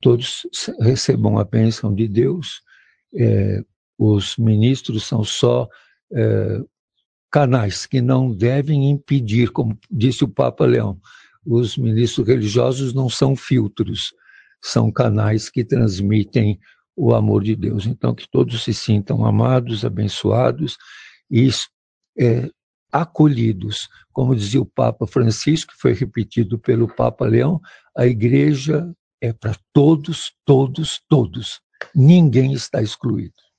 todos recebam a bênção de Deus. Os ministros são só canais que não devem impedir, como disse o Papa Leão, os ministros religiosos não são filtros, são canais que transmitem o amor de Deus. Então, que todos se sintam amados, abençoados e acolhidos. Como dizia o Papa Francisco, que foi repetido pelo Papa Leão, a igreja é para todos, todos, todos. Ninguém está excluído.